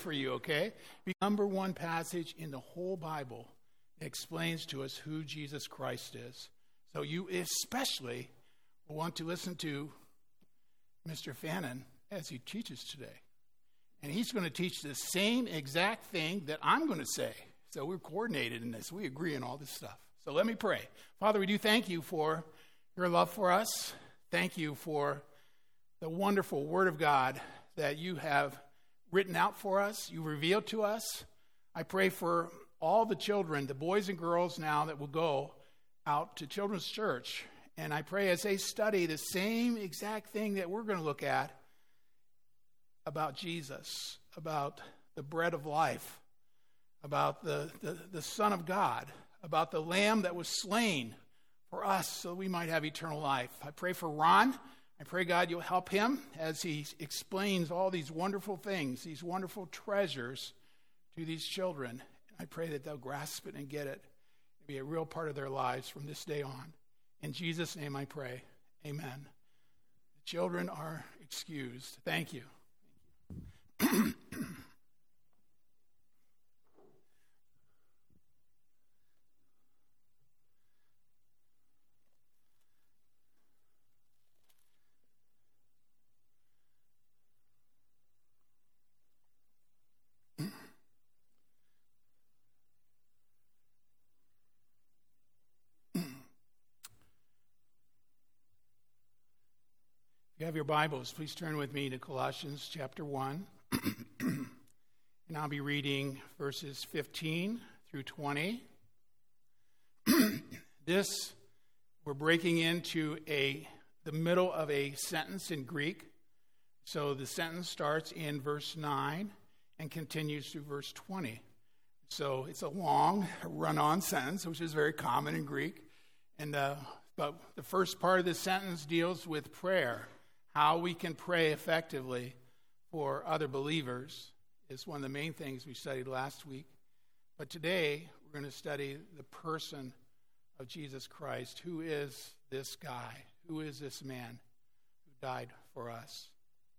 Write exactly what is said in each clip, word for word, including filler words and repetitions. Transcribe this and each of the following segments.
for you, okay? The number one passage in the whole Bible explains to us who Jesus Christ is. So you especially will want to listen to Mister Fannin as he teaches today. And he's going to teach the same exact thing that I'm going to say. So we're coordinated in this. We agree on all this stuff. So let me pray. Father, we do thank you for your love for us. Thank you for the wonderful Word of God that you have written out for us, you revealed to us. I pray for all the children, the boys and girls now that will go out to Children's Church. And I pray as they study the same exact thing that we're going to look at about Jesus, about the bread of life, about the, the, the Son of God, about the Lamb that was slain for us so we might have eternal life. I pray for Ron. I pray, God, you'll help him as he explains all these wonderful things, these wonderful treasures to these children. I pray that they'll grasp it and get it. It'll be a real part of their lives from this day on. In Jesus' name I pray. Amen. The children are excused. Thank you. If you have your Bibles, please turn with me to Colossians chapter one. And I'll be reading verses fifteen through twenty. This, we're breaking into a the middle of a sentence in Greek. So the sentence starts in verse nine and continues through verse twenty. So it's a long run-on sentence, which is very common in Greek. And uh, but the first part of the sentence deals with prayer. How we can pray effectively for other believers is one of the main things we studied last week. But today, we're going to study the person of Jesus Christ. Who is this guy? Who is this man who died for us?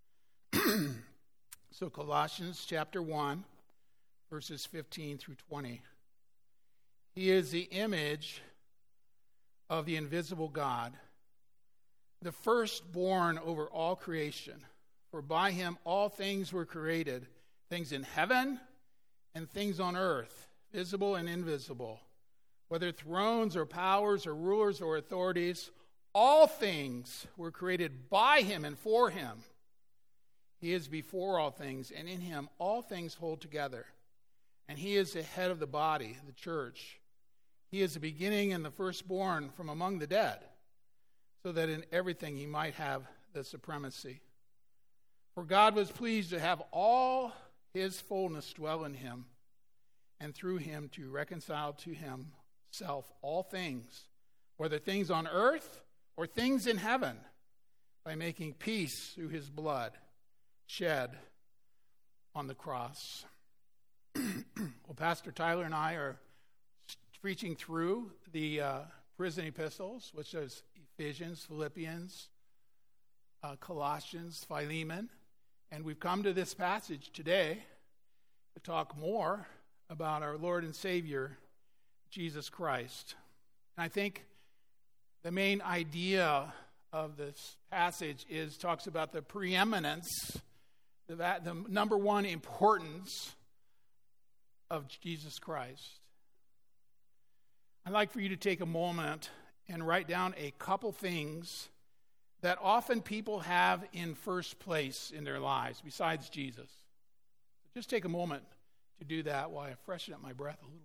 So Colossians chapter one, verses fifteen through twenty. He is the image of the invisible God, the firstborn over all creation. For by him all things were created, things in heaven and things on earth, visible and invisible. Whether thrones or powers or rulers or authorities, all things were created by him and for him. He is before all things, and in him all things hold together. And he is the head of the body, the church. He is the beginning and the firstborn from among the dead, so that in everything he might have the supremacy. For God was pleased to have all his fullness dwell in him, and through him to reconcile to himself all things, whether things on earth or things in heaven, by making peace through his blood shed on the cross. Well, Pastor Tyler and I are preaching through the uh, prison epistles, which is Ephesians, Philippians, uh, Colossians, Philemon. And we've come to this passage today to talk more about our Lord and Savior, Jesus Christ. And I think the main idea of this passage is talks about the preeminence, the, the number one importance of Jesus Christ. I'd like for you to take a moment and write down a couple things that often people have in first place in their lives besides Jesus. Just take a moment to do that while I freshen up my breath a little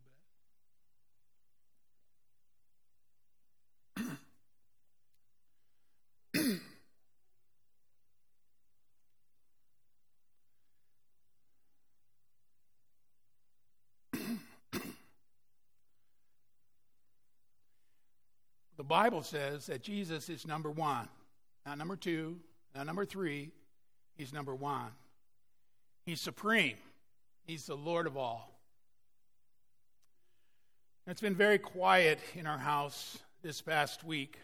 bit. The Bible says that Jesus is number one, not number two, not number three. He's number one. He's supreme. He's the Lord of all. It's been very quiet in our house this past week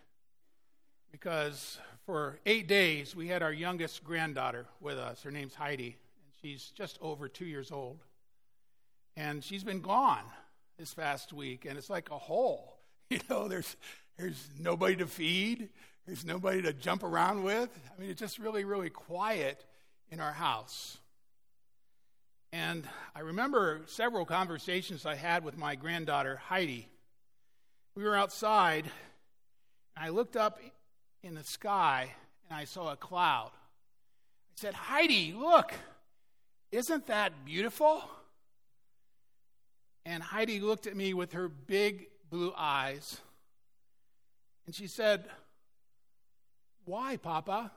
because for eight days we had our youngest granddaughter with us. Her name's Heidi. And She's just over two years old. And she's been gone this past week, and it's like a hole. You know, there's there's nobody to feed. There's nobody to jump around with. I mean, it's just really, really quiet in our house. And I remember several conversations I had with my granddaughter, Heidi. We were outside, and I looked up in the sky, and I saw a cloud. I said, Heidi, look, isn't that beautiful? And Heidi looked at me with her big blue eyes, and she said, why, Papa?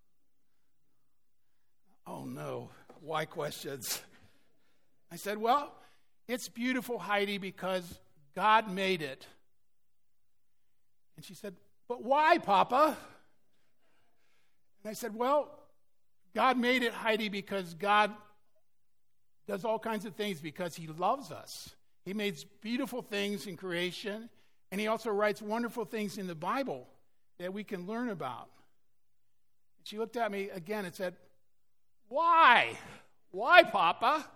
Oh, no. Why questions? I said, well, it's beautiful, Heidi, because God made it. And she said, but why, Papa? And I said, well, God made it, Heidi, because God does all kinds of things because he loves us. He makes beautiful things in creation, and he also writes wonderful things in the Bible that we can learn about. And she looked at me again and said, why? Why, Papa?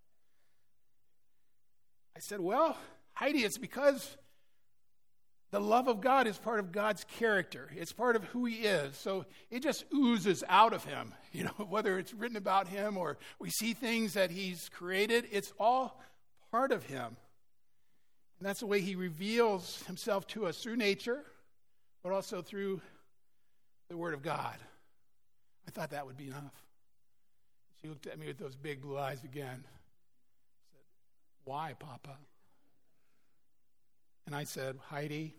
I said, well, Heidi, it's because the love of God is part of God's character. It's part of who he is. So it just oozes out of him. You know, whether it's written about him or we see things that he's created, it's all part of him. And that's the way he reveals himself to us through nature, but also through the Word of God. I thought that would be enough. She looked at me with those big blue eyes again. Said, why, Papa? And I said, Heidi,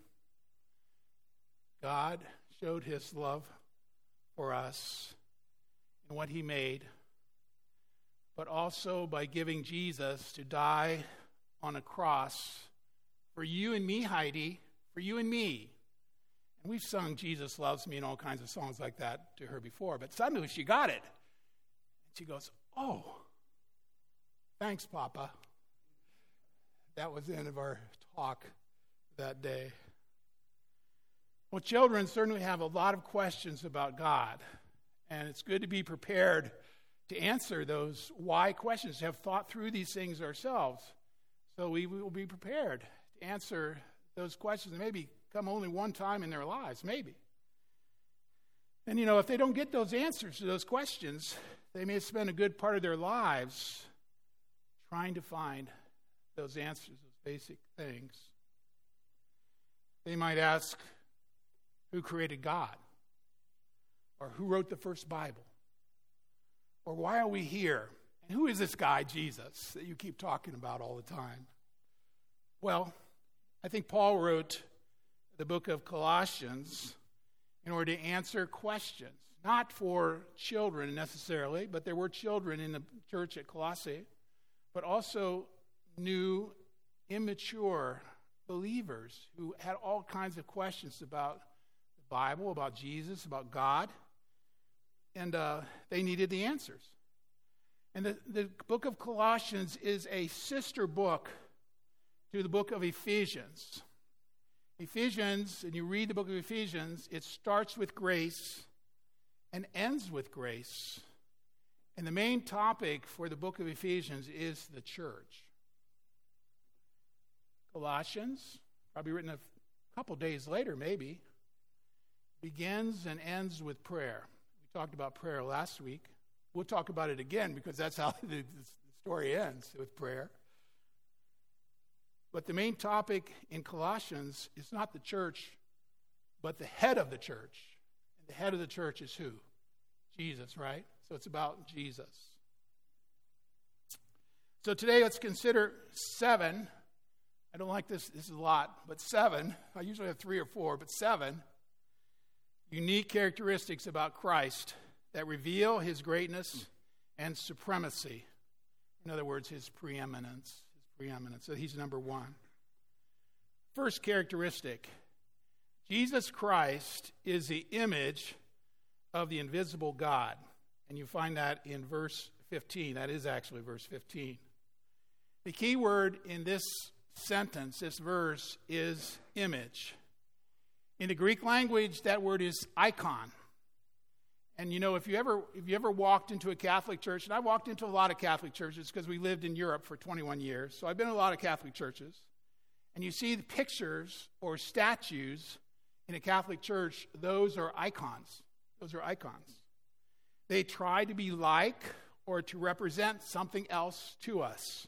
God showed his love for us in what he made, but also by giving Jesus to die on a cross for you and me, Heidi, for you and me. And we've sung Jesus Loves Me and all kinds of songs like that to her before, but suddenly she got it. She goes, oh, thanks, Papa. That was the end of our talk that day. Well, children certainly have a lot of questions about God, and it's good to be prepared to answer those why questions, to have thought through these things ourselves, so we will be prepared to answer those questions, and maybe come only one time in their lives, maybe. And, you know, if they don't get those answers to those questions, they may spend a good part of their lives trying to find those answers, those basic things. They might ask, who created God? Or who wrote the first Bible? Or why are we here? And who is this guy, Jesus, that you keep talking about all the time? Well, I think Paul wrote the book of Colossians in order to answer questions. Not for children necessarily, but there were children in the church at Colossae, but also new, immature believers who had all kinds of questions about the Bible, about Jesus, about God, and uh, they needed the answers. And the, the book of Colossians is a sister book to the book of Ephesians. Ephesians, and you read the book of Ephesians, it starts with grace and ends with grace. And the main topic for the book of Ephesians is the church. Colossians, probably written a couple days later maybe, begins and ends with prayer. We talked about prayer last week. We'll talk about it again because that's how the, the story ends, with prayer. But the main topic in Colossians is not the church, but the head of the church. And the head of the church is who? Jesus, right? So it's about Jesus. So today let's consider seven. I don't like this, this is a lot, but seven. I usually have three or four, but seven unique characteristics about Christ that reveal his greatness and supremacy. In other words, his preeminence. Preeminence. So he's number one. First characteristic, Jesus Christ is the image of the invisible God. And you find that in verse fifteen. That is actually verse fifteen. The key word in this sentence, this verse, is image. In the Greek language, that word is icon. And, you know, if you ever if you ever walked into a Catholic church, and I walked into a lot of Catholic churches because we lived in Europe for twenty-one years, so I've been in a lot of Catholic churches, and you see the pictures or statues in a Catholic church, those are icons. Those are icons. They try to be like or to represent something else to us.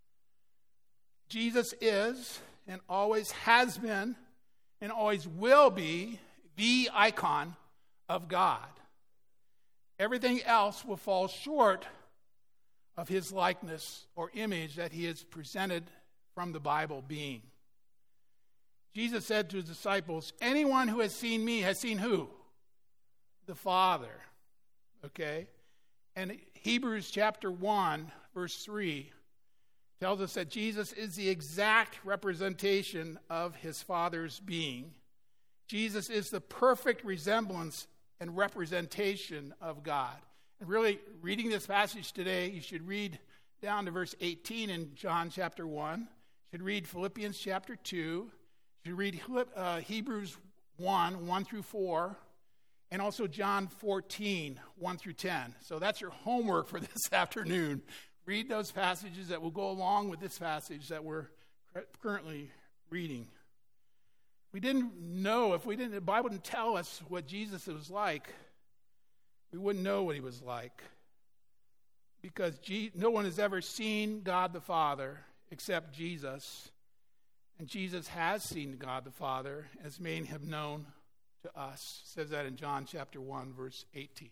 Jesus is and always has been and always will be the icon of God. Everything else will fall short of his likeness or image that he has presented from the Bible being. Jesus said to his disciples, anyone who has seen me has seen who? The Father. Okay? And Hebrews chapter one, verse three, tells us that Jesus is the exact representation of his Father's being. Jesus is the perfect resemblance and representation of God. And really, reading this passage today, you should read down to verse eighteen in John chapter one. You should read Philippians chapter two. You should read uh, Hebrews one, one through four. And also John fourteen, one through ten. So that's your homework for this afternoon. Read those passages that will go along with this passage that we're currently reading. We didn't know, if we didn't, the Bible didn't tell us what Jesus was like, we wouldn't know what he was like. Because G, no one has ever seen God the Father except Jesus. And Jesus has seen God the Father, as made him known to us. It says that in John chapter one, verse eighteen.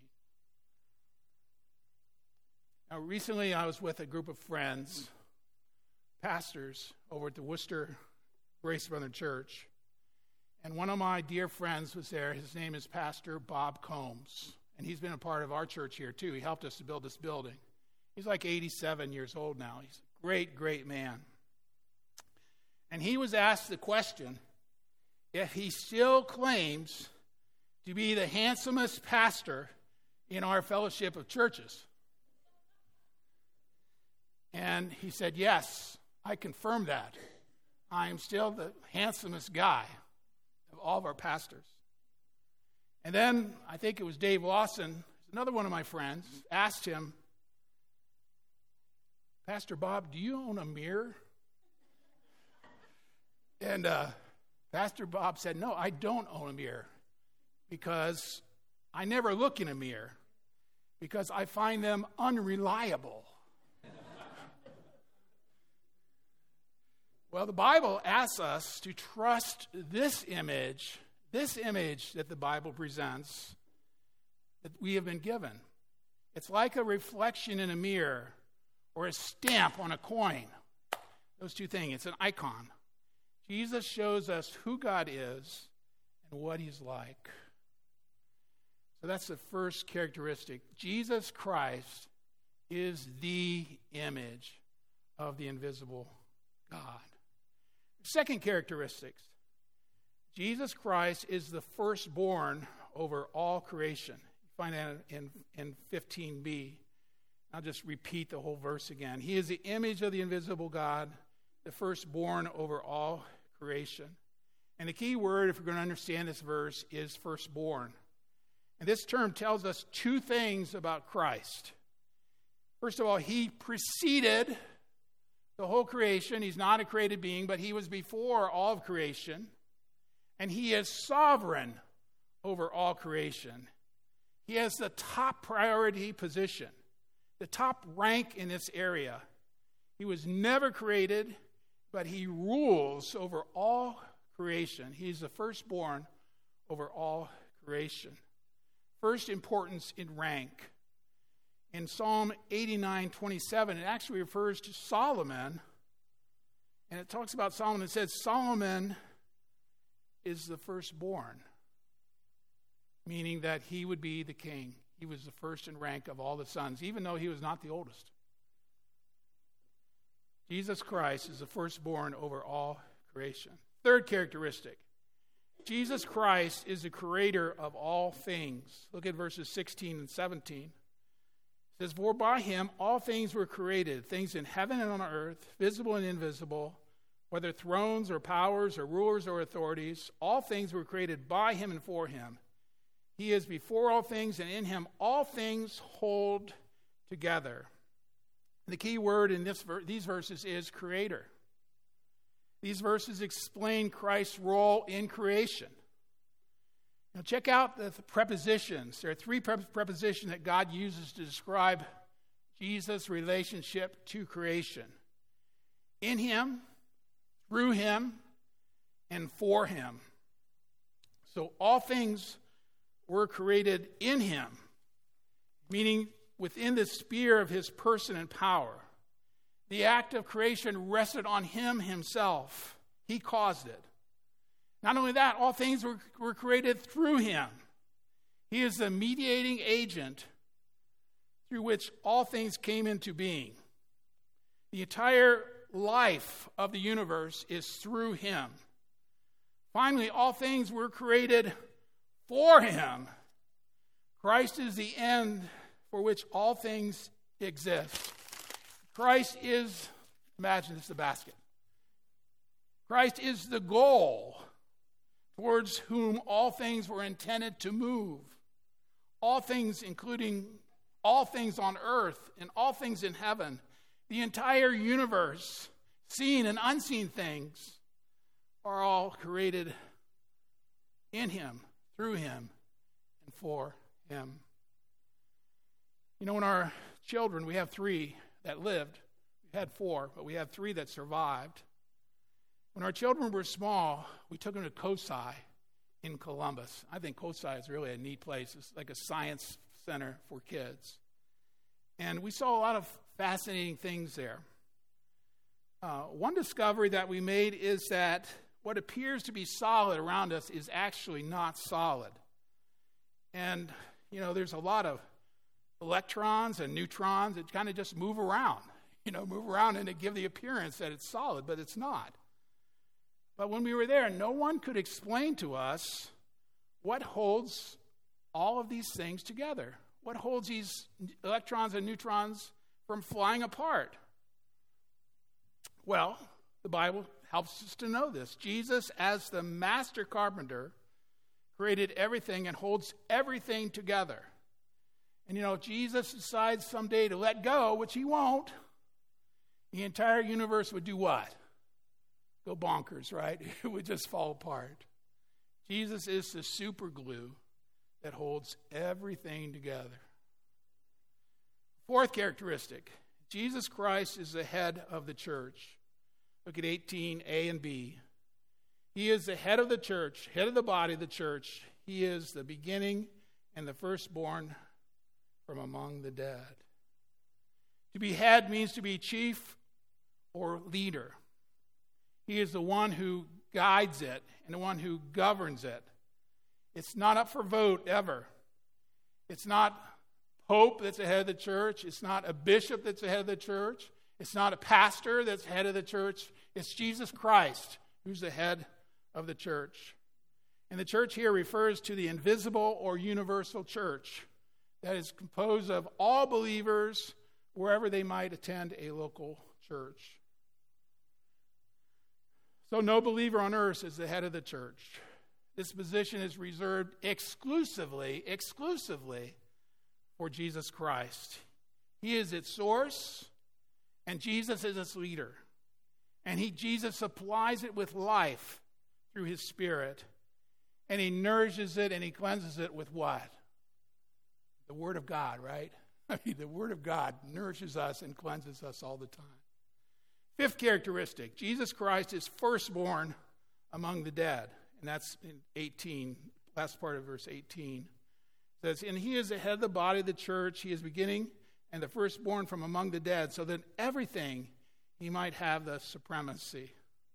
Now, recently I was with a group of friends, pastors, over at the Worcester Grace Brethren Church. And one of my dear friends was there. His name is Pastor Bob Combs. And he's been a part of our church here, too. He helped us to build this building. He's like eighty-seven years old now. He's a great, great man. And he was asked the question if he still claims to be the handsomest pastor in our fellowship of churches. And he said, yes, I confirm that. I am still the handsomest guy of all of our pastors. And then, I think it was Dave Lawson, another one of my friends, asked him, Pastor Bob, do you own a mirror? And uh, Pastor Bob said, no, I don't own a mirror because I never look in a mirror because I find them unreliable. Well, the Bible asks us to trust this image, this image that the Bible presents, that we have been given. It's like a reflection in a mirror or a stamp on a coin. Those two things. It's an icon. Jesus shows us who God is and what he's like. So that's the first characteristic. Jesus Christ is the image of the invisible God. Second characteristic, Jesus Christ is the firstborn over all creation. You find that in, in fifteen b. I'll just repeat the whole verse again. He is the image of the invisible God, the firstborn over all creation. And the key word, if we're going to understand this verse, is firstborn. And this term tells us two things about Christ. First of all, he preceded the whole creation. He's not a created being, but he was before all of creation. And he is sovereign over all creation. He has the top priority position, the top rank in this area. He was never created, but he rules over all creation. He's the firstborn over all creation. First importance in rank. In Psalm eighty-nine twenty-seven, it actually refers to Solomon. And it talks about Solomon. It says Solomon is the firstborn, meaning that he would be the king. He was the first in rank of all the sons, even though he was not the oldest. Jesus Christ is the firstborn over all creation. Third characteristic, Jesus Christ is the creator of all things. Look at verses sixteen and seventeen. It says, for by him all things were created, things in heaven and on earth, visible and invisible, whether thrones or powers or rulers or authorities, all things were created by him and for him. He He is before all things, and in him all things hold together. And the key word in this these verses is creator. These verses explain Christ's role in creation. Now check out the prepositions. There are three prepositions that God uses to describe Jesus' relationship to creation. In him, through him, and for him. So all things were created in him, meaning within the sphere of his person and power. The act of creation rested on him himself. He caused it. Not only that, all things were, were created through him. He is the mediating agent through which all things came into being. The entire life of the universe is through him. Finally, all things were created for him. Christ is the end for which all things exist. Christ is, imagine this, the basket. Christ is the goal towards whom all things were intended to move. All things, including all things on earth and all things in heaven, the entire universe, seen and unseen things, are all created in him, through him, and for him. You know, when our children, we have three that lived. We had four, but we had three that survived. When our children were small, we took them to COSI in Columbus. I think COSI is really a neat place. It's like a science center for kids. And we saw a lot of fascinating things there. Uh, one discovery that we made is that what appears to be solid around us is actually not solid. And, you know, there's a lot of electrons and neutrons that kind of just move around, you know, move around and they give the appearance that it's solid, but it's not. But when we were there, no one could explain to us what holds all of these things together. What holds these electrons and neutrons from flying apart? Well, the Bible helps us to know this. Jesus, as the master carpenter, created everything and holds everything together. And, you know, if Jesus decides someday to let go, which he won't, the entire universe would do what? Go bonkers, right? It would just fall apart. Jesus is the super glue that holds everything together. Fourth characteristic, Jesus Christ is the head of the church. Look at eighteen, A and B. He is the head of the church, head of the body of the church. He is the beginning and the firstborn from among the dead. To be head means to be chief or leader. He is the one who guides it and the one who governs it. It's not up for vote ever. It's not Pope that's the head of the church. It's not a bishop that's the head of the church. It's not a pastor that's head of the church. It's Jesus Christ who's the head of the church. And the church here refers to the invisible or universal church that is composed of all believers wherever they might attend a local church. So no believer on earth is the head of the church. This position is reserved exclusively, exclusively for Jesus Christ. He is its source, and Jesus is its leader. And he, Jesus supplies it with life through his Spirit. And he nourishes it and he cleanses it with what? The Word of God, right? I mean, the Word of God nourishes us and cleanses us all the time. Fifth characteristic, Jesus Christ is firstborn among the dead. And that's in eighteen, last part of verse eighteen. It says, and he is the head of the body of the church. He is beginning and the firstborn from among the dead, so that everything he might have the supremacy.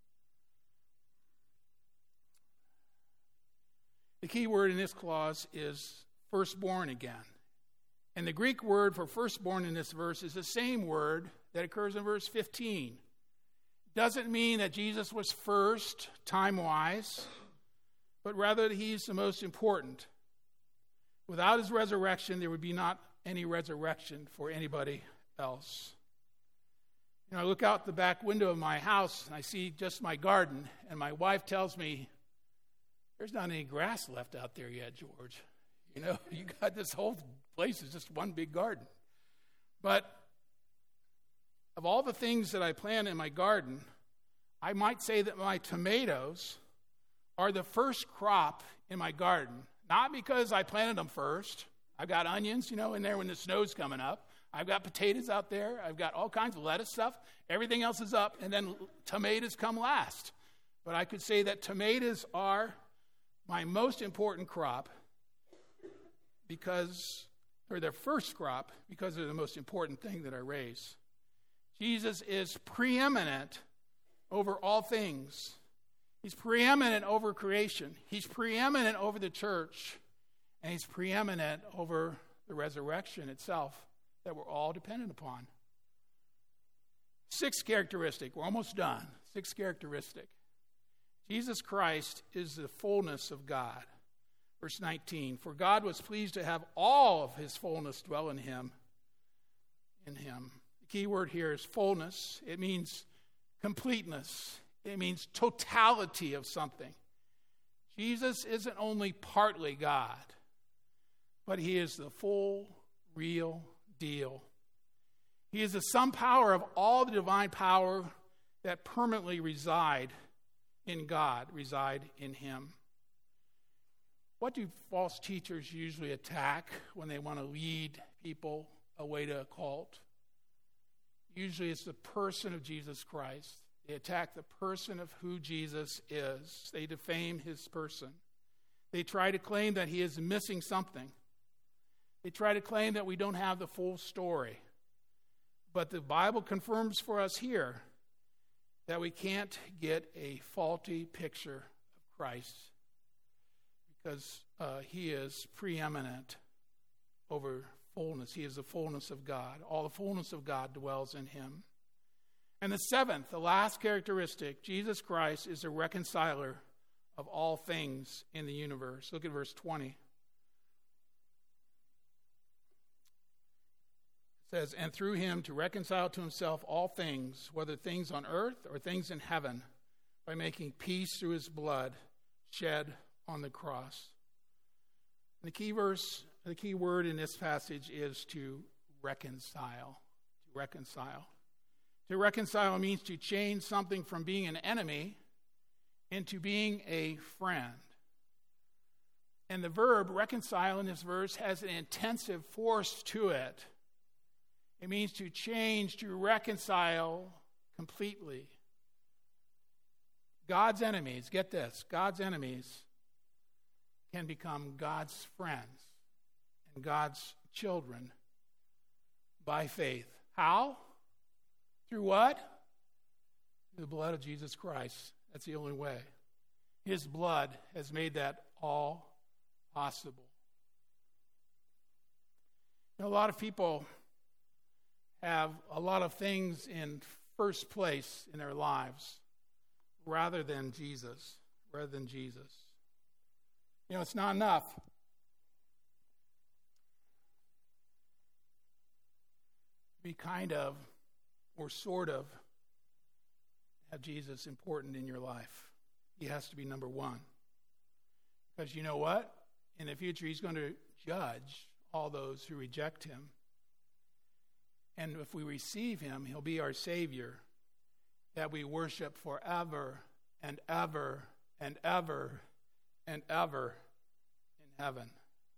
The key word in this clause is firstborn again. And the Greek word for firstborn in this verse is the same word that occurs in verse fifteen. Doesn't mean that Jesus was first, time-wise, but rather that he's the most important. Without his resurrection, there would be not any resurrection for anybody else. You know, I look out the back window of my house, and I see just my garden, and my wife tells me, there's not any grass left out there yet, George. You know, you got this whole place is just one big garden. But of all the things that I plant in my garden, I might say that my tomatoes are the first crop in my garden. Not because I planted them first. I've got onions, you know, in there when the snow's coming up. I've got potatoes out there. I've got all kinds of lettuce stuff. Everything else is up, and then tomatoes come last. But I could say that tomatoes are my most important crop because, or their first crop, because they're the most important thing that I raise. Jesus is preeminent over all things. He's preeminent over creation. He's preeminent over the church. And he's preeminent over the resurrection itself that we're all dependent upon. Sixth characteristic. We're almost done. Sixth characteristic. Jesus Christ is the fullness of God. Verse nineteen. For God was pleased to have all of his fullness dwell in him. In him. The key word here is fullness. It means completeness. It means totality of something. Jesus isn't only partly God, but he is the full, real deal. He is the sum power of all the divine power that permanently reside in God, reside in him. What do false teachers usually attack when they want to lead people away to a cult? Usually it's the person of Jesus Christ. They attack the person of who Jesus is. They defame his person. They try to claim that he is missing something. They try to claim that we don't have the full story. But the Bible confirms for us here that we can't get a faulty picture of Christ because uh, he is preeminent over fullness. He is the fullness of God. All the fullness of God dwells in him. And the seventh, the last characteristic, Jesus Christ is the reconciler of all things in the universe. Look at verse twenty. It says, and through him to reconcile to himself all things, whether things on earth or things in heaven, by making peace through his blood shed on the cross. And the key verse, the key word in this passage is to reconcile. To reconcile. To reconcile means to change something from being an enemy into being a friend. And the verb reconcile in this verse has an intensive force to it. It means to change, to reconcile completely. God's enemies, get this, God's enemies can become God's friends and God's children by faith. How? Through what? Through the blood of Jesus Christ. That's the only way. His blood has made that all possible. You know, a lot of people have a lot of things in first place in their lives rather than Jesus, rather than Jesus. You know, it's not enough to be kind of or sort of have Jesus important in your life. He has to be number one. Because you know what? In the future, he's going to judge all those who reject him. And if we receive him, he'll be our Savior that we worship forever and ever and ever and ever in heaven.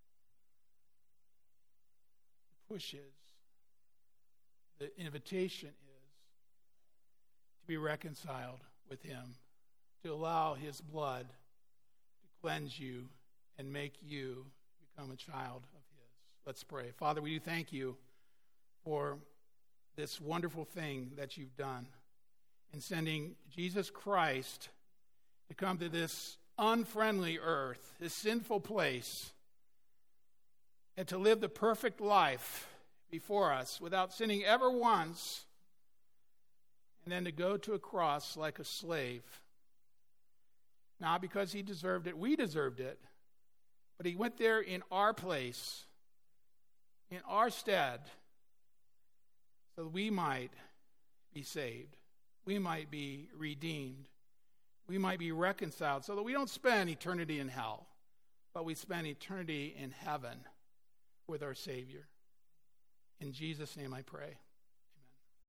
The push is, the invitation is to be reconciled with him, to allow his blood to cleanse you and make you become a child of his. Let's pray. Father, we do thank you for this wonderful thing that you've done in sending Jesus Christ to come to this unfriendly earth, this sinful place, and to live the perfect life before us without sinning ever once, and then to go to a cross like a slave. Not because he deserved it, we deserved it, but he went there in our place, in our stead, so that we might be saved. We might be redeemed. We might be reconciled so that we don't spend eternity in hell, but we spend eternity in heaven with our Savior. In Jesus' name I pray.